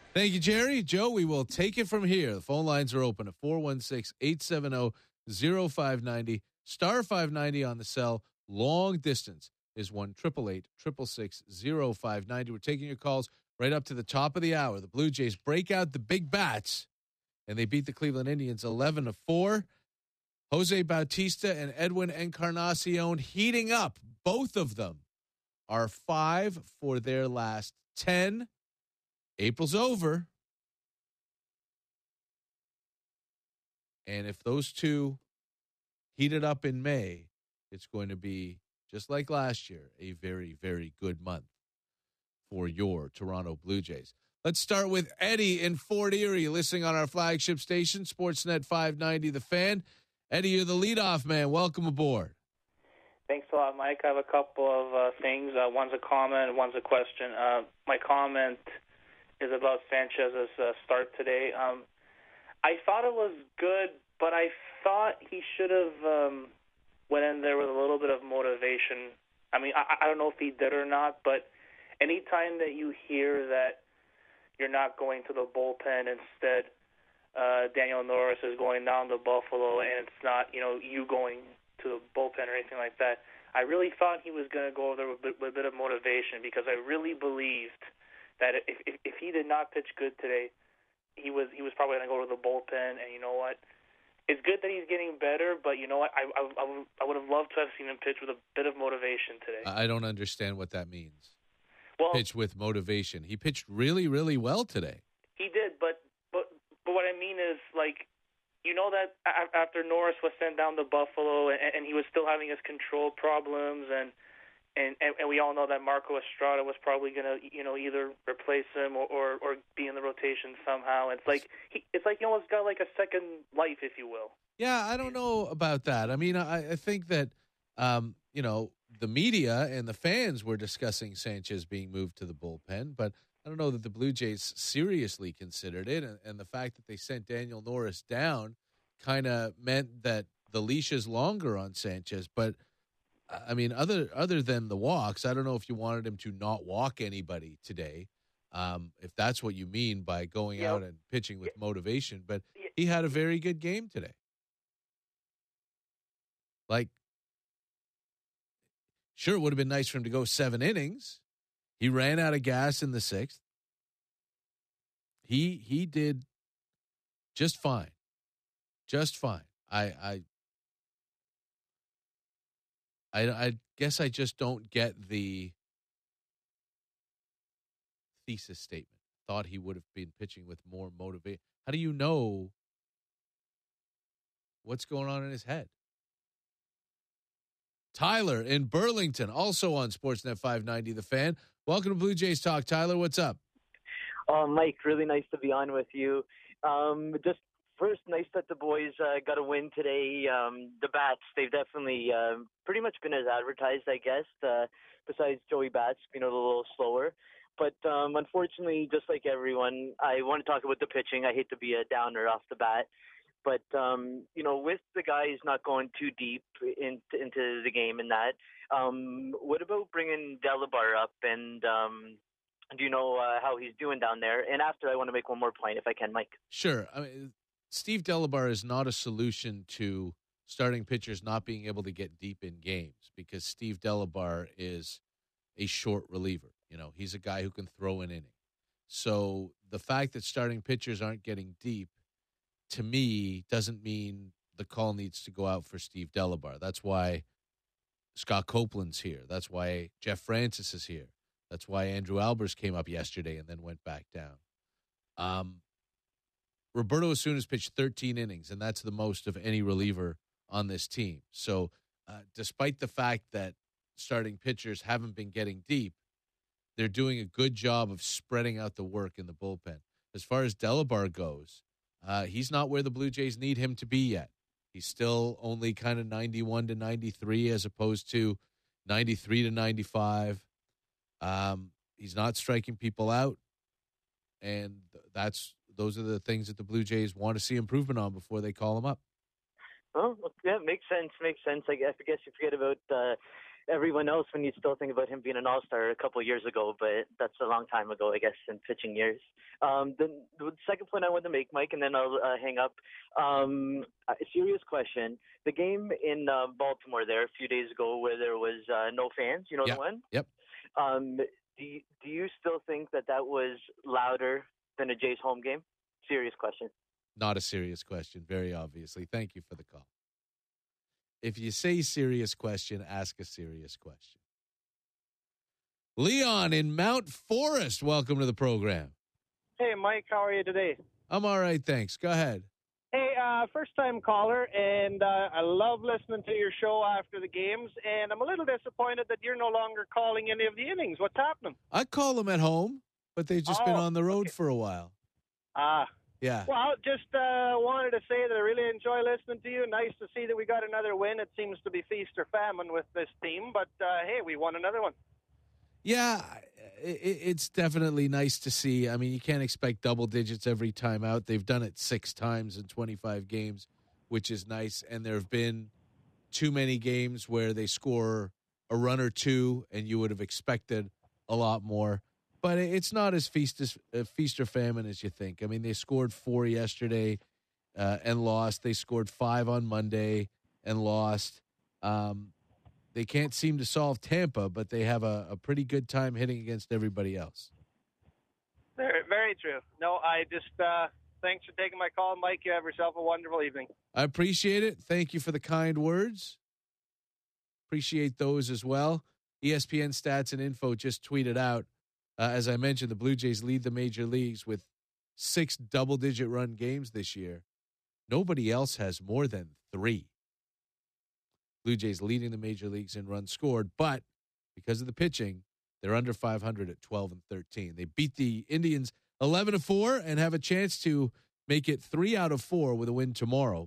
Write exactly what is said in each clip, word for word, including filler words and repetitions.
Thank you, Jerry. Joe, we will take it from here. The phone lines are open at four one six, eight seven zero, zero five nine zero. Star five ninety on the cell. Long distance is one eight eight eight, six six six, zero five nine zero. We're taking your calls right up to the top of the hour. The Blue Jays break out the big bats, and they beat the Cleveland Indians eleven to four. Jose Bautista and Edwin Encarnacion heating up. Both of them are five for their last ten. April's over. And if those two heat it up in May, it's going to be, just like last year, a very, very good month for your Toronto Blue Jays. Let's start with Eddie in Fort Erie, listening on our flagship station, Sportsnet five ninety, The Fan. Eddie, you're the leadoff man. Welcome aboard. Thanks a lot, Mike. I have a couple of uh, things. Uh, one's a comment, one's a question. Uh, my comment is about Sanchez's uh, start today. Um, I thought it was good, but I thought he should have um, went in there with a little bit of motivation. I mean, I, I don't know if he did or not, but anytime that you hear that you're not going to the bullpen, instead uh, Daniel Norris is going down to Buffalo, and it's not, you know, you going to the bullpen or anything like that. I really thought he was going to go over there with, with a bit of motivation, because I really believed that if, if, if he did not pitch good today, he was he was probably going to go to the bullpen. And you know what? It's good that he's getting better, but you know what? I, I, I, I would have loved to have seen him pitch with a bit of motivation today. I don't understand what that means. Well, pitch with motivation. He pitched really, really well today. He did, but but but what I mean is, like, you know that after Norris was sent down to Buffalo and, and he was still having his control problems, and and, and we all know that Marco Estrada was probably going to, you know, either replace him or, or, or be in the rotation somehow. It's like he, it's like he almost got like a second life, if you will. Yeah, I don't know about that. I mean, I, I think that, um, you know, the media and the fans were discussing Sanchez being moved to the bullpen, but I don't know that the Blue Jays seriously considered it. And, and the fact that they sent Daniel Norris down kind of meant that the leash is longer on Sanchez. But, I mean, other other than the walks, I don't know if you wanted him to not walk anybody today, um, if that's what you mean by going Yep. out and pitching with Yep. motivation. But Yep. he had a very good game today. Like, sure, it would have been nice for him to go seven innings. He ran out of gas in the sixth. He he did just fine, just fine. I I I, I guess I just don't get the thesis statement. Thought he would have been pitching with more motivation. How do you know what's going on in his head? Tyler in Burlington, also on Sportsnet five ninety, The Fan. Welcome to Blue Jays Talk. Tyler, what's up? Uh, Mike, really nice to be on with you. Um, just first, nice that the boys uh, got a win today. Um, the Bats, they've definitely uh, pretty much been as advertised, I guess, uh, besides Joey Bats being a little slower. But um, unfortunately, just like everyone, I want to talk about the pitching. I hate to be a downer off the bat. But, um, you know, with the guys not going too deep in, into the game and that, um, what about bringing Delabar up? And um, do you know uh, how he's doing down there? And after, I want to make one more point, if I can, Mike. Sure. I mean, Steve Delabar is not a solution to starting pitchers not being able to get deep in games, because Steve Delabar is a short reliever. You know, he's a guy who can throw an inning. So the fact that starting pitchers aren't getting deep, to me, doesn't mean the call needs to go out for Steve Delabar. That's why Scott Copeland's here. That's why Jeff Francis is here. That's why Andrew Albers came up yesterday and then went back down. Um, Roberto Osuna's pitched thirteen innings, and that's the most of any reliever on this team. So uh, despite the fact that starting pitchers haven't been getting deep, they're doing a good job of spreading out the work in the bullpen. As far as Delabar goes, Uh, he's not where the Blue Jays need him to be yet. He's still only kind of ninety-one to ninety-three as opposed to ninety-three to ninety-five. Um, he's not striking people out, and that's those are the things that the Blue Jays want to see improvement on before they call him up. Oh, yeah, makes sense. Makes sense. I guess, I guess you forget about uh, everyone else when you still think about him being an all-star a couple of years ago, but that's a long time ago, I guess, in pitching years. Um, the, the second point I wanted to make, Mike, and then I'll uh, hang up. Um, a serious question. The game in uh, Baltimore there a few days ago where there was uh, no fans, you know Yep. the one? Yep. Um, do, you, do you still think that that was louder than a Jays home game? Serious question. Not a serious question, very obviously. Thank you for the call. If you say serious question, ask a serious question. Leon in Mount Forest, welcome to the program. Hey, Mike, how are you today? I'm all right, thanks. Go ahead. Hey, uh, first-time caller, and uh, I love listening to your show after the games, and I'm a little disappointed that you're no longer calling any of the innings. What's happening? I call them at home, but they've just been Oh, on the road okay. for a while. Ah, Yeah. well, just uh, wanted to say that I really enjoy listening to you. Nice to see that we got another win. It seems to be feast or famine with this team, but uh, hey, we won another one. Yeah, it, it's definitely nice to see. I mean, you can't expect double digits every time out. They've done it six times in twenty-five games, which is nice. And there have been too many games where they score a run or two, and you would have expected a lot more. But it's not as feast as uh, feast or famine as you think. I mean, they scored four yesterday uh, and lost. They scored five on Monday and lost. Um, They can't seem to solve Tampa, but they have a, a pretty good time hitting against everybody else. Very, very true. No, I just, uh, thanks for taking my call, Mike. You have yourself a wonderful evening. I appreciate it. Thank you for the kind words. Appreciate those as well. E S P N Stats and Info just tweeted out, uh, as I mentioned, the Blue Jays lead the major leagues with six double-digit run games this year. Nobody else has more than three. Blue Jays leading the major leagues in runs scored, but because of the pitching, they're under five hundred at twelve and thirteen. They beat the Indians eleven to four and have a chance to make it three out of four with a win tomorrow,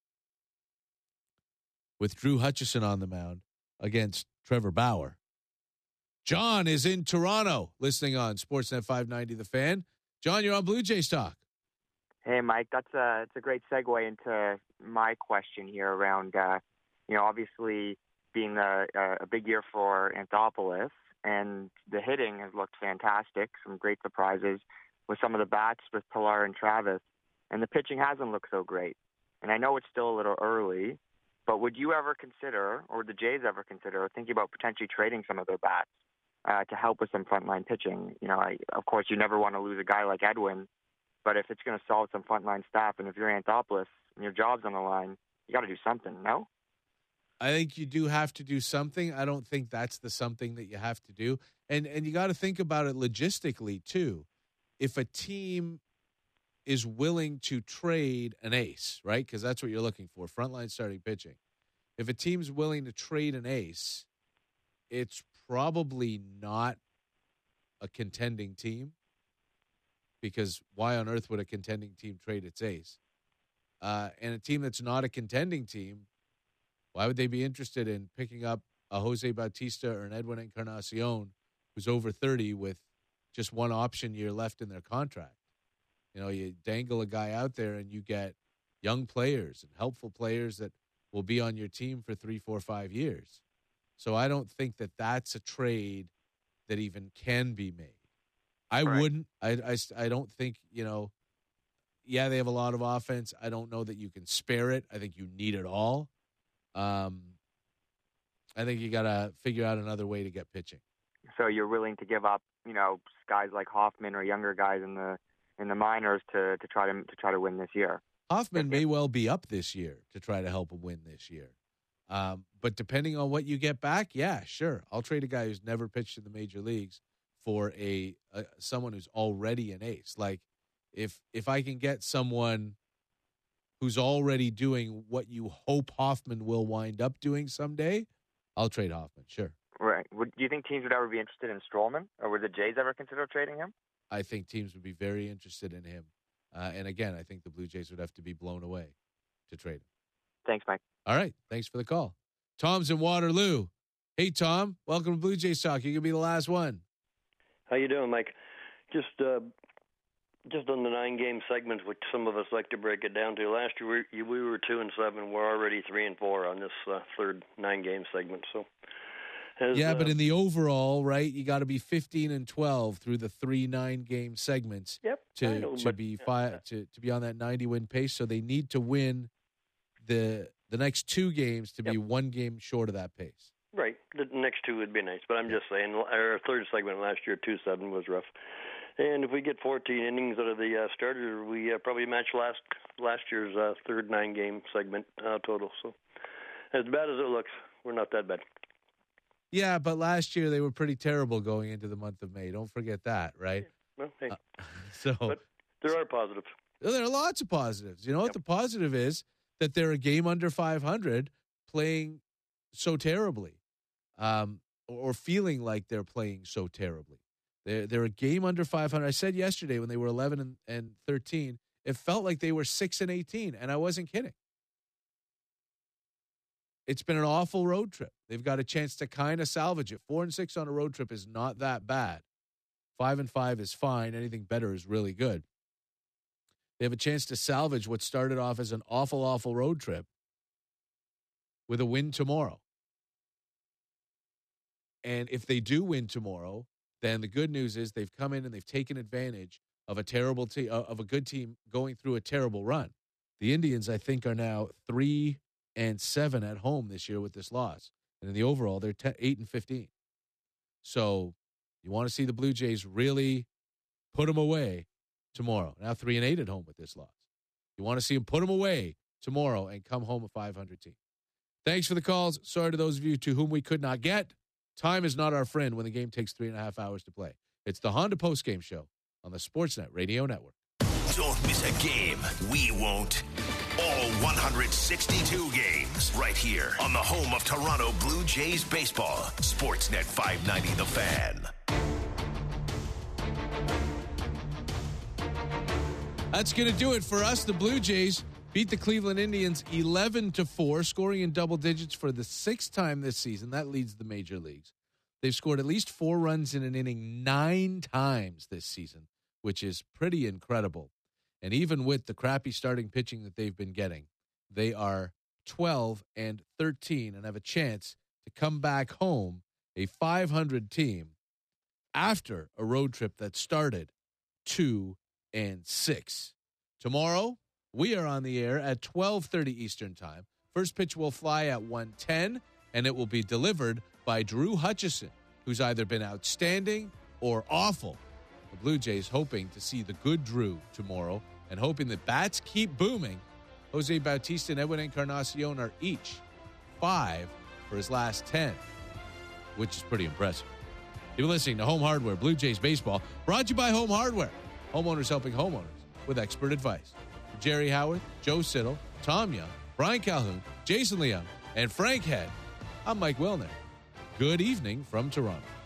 with Drew Hutchison on the mound against Trevor Bauer. John is in Toronto, listening on Sportsnet five ninety The Fan. John, you're on Blue Jays Talk. Hey, Mike, that's a, it's a great segue into my question here around, uh, you know, obviously being a, a big year for Anthopoulos, and the hitting has looked fantastic, some great surprises with some of the bats with Pilar and Travis, and the pitching hasn't looked so great. And I know it's still a little early, but would you ever consider, or the Jays ever consider, thinking about potentially trading some of their bats uh, to help with some frontline pitching? You know, I, of course, you never want to lose a guy like Edwin, but if it's going to solve some frontline staff, and if you're Anthopoulos and your job's on the line, you got to do something, no? I think you do have to do something. I don't think that's the something that you have to do. And and you got to think about it logistically, too. If a team is willing to trade an ace, right, because that's what you're looking for, frontline starting pitching. If a team's willing to trade an ace, it's probably not a contending team, because why on earth would a contending team trade its ace? Uh, and a team that's not a contending team, why would they be interested in picking up a Jose Bautista or an Edwin Encarnacion who's over thirty with just one option year left in their contract? You know, you dangle a guy out there and you get young players and helpful players that will be on your team for three, four, five years. So I don't think that that's a trade that even can be made. I Right. wouldn't. I, I, I don't think, you know, yeah, they have a lot of offense. I don't know that you can spare it. I think you need it all. Um, I think you got to figure out another way to get pitching. So you're willing to give up, you know, guys like Hoffman or younger guys in the in the minors to, to try to to try to win this year? Hoffman may well be up this year to try to help him win this year. Um, but depending on what you get back, yeah, sure. I'll trade a guy who's never pitched in the major leagues for a, a someone who's already an ace. Like if if I can get someone who's already doing what you hope Hoffman will wind up doing someday, I'll trade Hoffman, sure. Right. Would, do you think teams would ever be interested in Stroman, or would the Jays ever consider trading him? I think teams would be very interested in him. Uh, and again, I think the Blue Jays would have to be blown away to trade him. Thanks, Mike. All right. Thanks for the call. Tom's in Waterloo. Hey, Tom. Welcome to Blue Jays Talk. You can be the last one. How you doing, Mike? Just uh, just on the nine-game segment, which some of us like to break it down to. Last year we, we were two and seven. We're already three and four on this uh, third nine-game segment. So, Has, yeah, uh, but in the overall, right, you got to be fifteen and twelve through the three nine game segments yep, to I know, to but, be yeah, fi- yeah. to to be on that ninety win pace. So they need to win the the next two games to Yep. be one game short of that pace. Right. The next two would be nice, but I'm just saying our third segment last year, two seven, was rough. And if we get fourteen innings out of the uh, starter, we uh, probably match last last year's uh, third nine game segment uh, total. So as bad as it looks, we're not that bad. Yeah, but last year they were pretty terrible going into the month of May. Don't forget that, right? Well, hey, Uh, so but there are positives. there are lots of positives. You know what Yep. the positive is? That they're a game under five hundred playing so terribly, um, or, or feeling like they're playing so terribly. They're, they're a game under five hundred. I said yesterday when they were eleven and, and thirteen, it felt like they were six and eighteen, and I wasn't kidding. It's been an awful road trip. They've got a chance to kind of salvage it. Four and six on a road trip is not that bad. Five and five is fine. Anything better is really good. They have a chance to salvage what started off as an awful, awful road trip with a win tomorrow. And if they do win tomorrow, then the good news is they've come in and they've taken advantage of a terrible team, of a good team going through a terrible run. The Indians, I think, are now three and seven at home this year with this loss, and in the overall, they're ten, eight and fifteen. So, you want to see the Blue Jays really put them away tomorrow. Now three and eight at home with this loss. You want to see them put them away tomorrow and come home a five hundred team. Thanks for the calls. Sorry to those of you to whom we could not get. Time is not our friend when the game takes three and a half hours to play. It's the Honda Postgame Show on the Sportsnet Radio Network. Don't miss a game. We won't. All one hundred sixty-two games right here on the home of Toronto Blue Jays baseball. Sportsnet five ninety The Fan. That's going to do it for us. The Blue Jays beat the Cleveland Indians eleven to four, scoring in double digits for the sixth time this season. That leads the major leagues. They've scored at least four runs in an inning nine times this season, which is pretty incredible. And even with the crappy starting pitching that they've been getting, they are twelve and thirteen and have a chance to come back home a five hundred team after a road trip that started two and six. Tomorrow, we are on the air at twelve thirty Eastern Time. First pitch will fly at one ten, and it will be delivered by Drew Hutchison, who's either been outstanding or awful. The Blue Jays hoping to see the good Drew tomorrow and hoping that bats keep booming. Jose Bautista and Edwin Encarnacion are each five for his last ten, which is pretty impressive. You're listening to Home Hardware, Blue Jays Baseball, brought to you by Home Hardware. Homeowners helping homeowners with expert advice. For Jerry Howard, Joe Siddle, Tom Young, Brian Calhoun, Jason Leung, and Frank Head, I'm Mike Wilner. Good evening from Toronto.